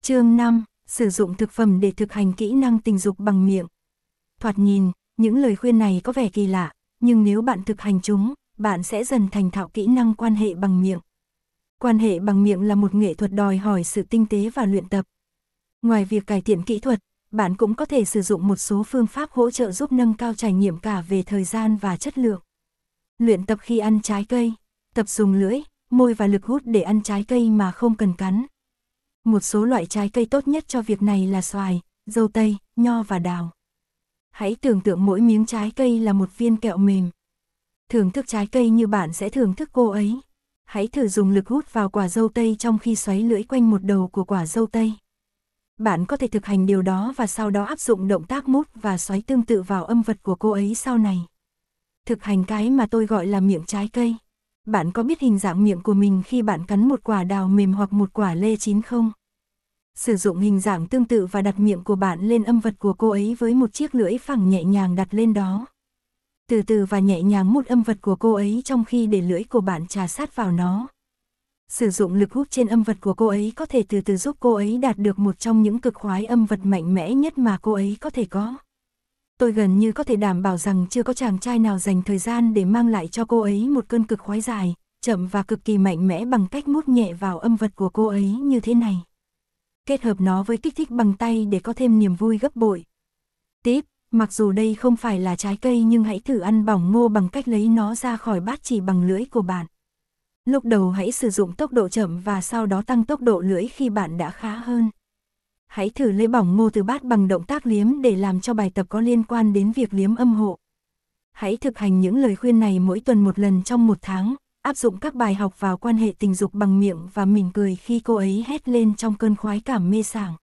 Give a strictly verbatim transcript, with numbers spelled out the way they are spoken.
Chương năm, sử dụng thực phẩm để thực hành kỹ năng tình dục bằng miệng. Thoạt nhìn, những lời khuyên này có vẻ kỳ lạ, nhưng nếu bạn thực hành chúng, bạn sẽ dần thành thạo kỹ năng quan hệ bằng miệng. Quan hệ bằng miệng là một nghệ thuật đòi hỏi sự tinh tế và luyện tập. Ngoài việc cải thiện kỹ thuật, bạn cũng có thể sử dụng một số phương pháp hỗ trợ giúp nâng cao trải nghiệm cả về thời gian và chất lượng. Luyện tập khi ăn trái cây, tập dùng lưỡi, môi và lực hút để ăn trái cây mà không cần cắn. Một số loại trái cây tốt nhất cho việc này là xoài, dâu tây, nho và đào. Hãy tưởng tượng mỗi miếng trái cây là một viên kẹo mềm. Thưởng thức trái cây như bạn sẽ thưởng thức cô ấy. Hãy thử dùng lực hút vào quả dâu tây trong khi xoáy lưỡi quanh một đầu của quả dâu tây. Bạn có thể thực hành điều đó và sau đó áp dụng động tác mút và xoáy tương tự vào âm vật của cô ấy sau này. Thực hành cái mà tôi gọi là miệng trái cây. Bạn có biết hình dạng miệng của mình khi bạn cắn một quả đào mềm hoặc một quả lê chín không? Sử dụng hình dạng tương tự và đặt miệng của bạn lên âm vật của cô ấy với một chiếc lưỡi phẳng nhẹ nhàng đặt lên đó. Từ từ và nhẹ nhàng mút âm vật của cô ấy trong khi để lưỡi của bạn chà sát vào nó. Sử dụng lực hút trên âm vật của cô ấy có thể từ từ giúp cô ấy đạt được một trong những cực khoái âm vật mạnh mẽ nhất mà cô ấy có thể có. Tôi gần như có thể đảm bảo rằng chưa có chàng trai nào dành thời gian để mang lại cho cô ấy một cơn cực khoái dài, chậm và cực kỳ mạnh mẽ bằng cách mút nhẹ vào âm vật của cô ấy như thế này. Kết hợp nó với kích thích bằng tay để có thêm niềm vui gấp bội. Tip, mặc dù đây không phải là trái cây nhưng hãy thử ăn bỏng ngô bằng cách lấy nó ra khỏi bát chỉ bằng lưỡi của bạn. Lúc đầu hãy sử dụng tốc độ chậm và sau đó tăng tốc độ lưỡi khi bạn đã khá hơn. Hãy thử lấy bỏng ngô từ bát bằng động tác liếm để làm cho bài tập có liên quan đến việc liếm âm hộ. Hãy thực hành những lời khuyên này mỗi tuần một lần trong một tháng, áp dụng các bài học vào quan hệ tình dục bằng miệng và mỉm cười khi cô ấy hét lên trong cơn khoái cảm mê sảng.